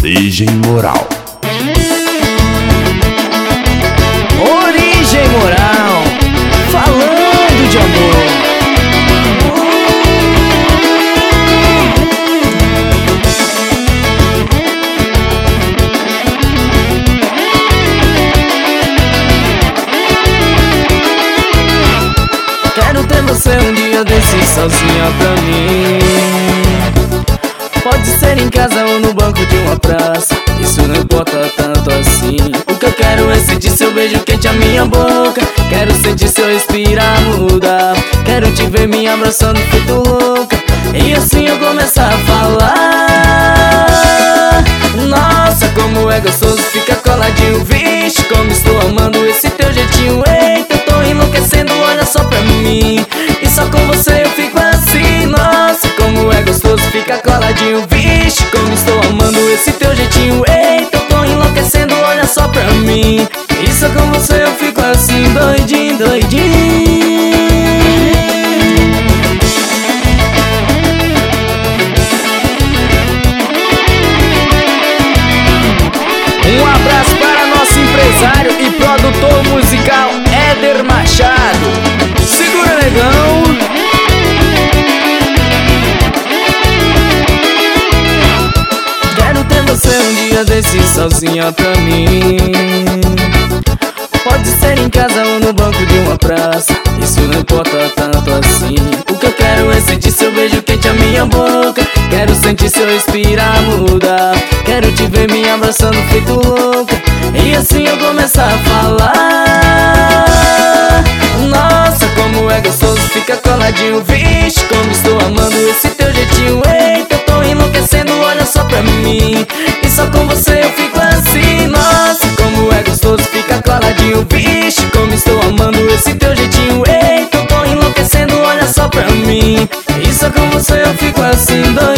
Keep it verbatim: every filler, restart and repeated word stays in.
Origem Moral. Origem Moral, falando de amor. Quero ter você um dia desses sozinha pra mim. Pode ser em casa ou no banco de uma praça, isso não importa tanto assim. O que eu quero é sentir seu beijo quente a minha boca. Quero sentir seu respirar mudar. Quero te ver me abraçando feito louca, e assim eu começar a falar. Nossa, como é gostoso ficar coladinho. Vixe, como estou amando esse teu jeitinho. Eita, eu tô enlouquecendo, olha só pra mim. E só com você eu fico assim. Nossa, como é gostoso ficar coladinho. Vixe, como estou amando esse teu jeitinho. Eita, eu tô enlouquecendo, olha só pra mim. E só com você eu fico assim, doidinho, doidinho. Um abraço para nosso empresário e produtor musical Éder Machado. Segura, negão. Quero ter você um dia desses sozinha pra mim. Pode ser em casa ou no banco de uma praça, isso não importa tanto assim. O que eu quero é sentir seu beijo quente a minha boca. Quero sentir seu respirar mudar. Quero te ver me abraçando feito louca, e assim eu começar a falar. Nossa, como é gostoso ficar coladinho. Vixe, como estou amando esse teu jeitinho. Eita, eu tô enlouquecendo, olha só pra mim. E só com você eu fico assim. Nossa, como é gostoso ficar coladinho. Vixe, como estou amando esse teu jeitinho. Eita, eu tô enlouquecendo, olha só pra mim. E só com você eu fico assim, doido.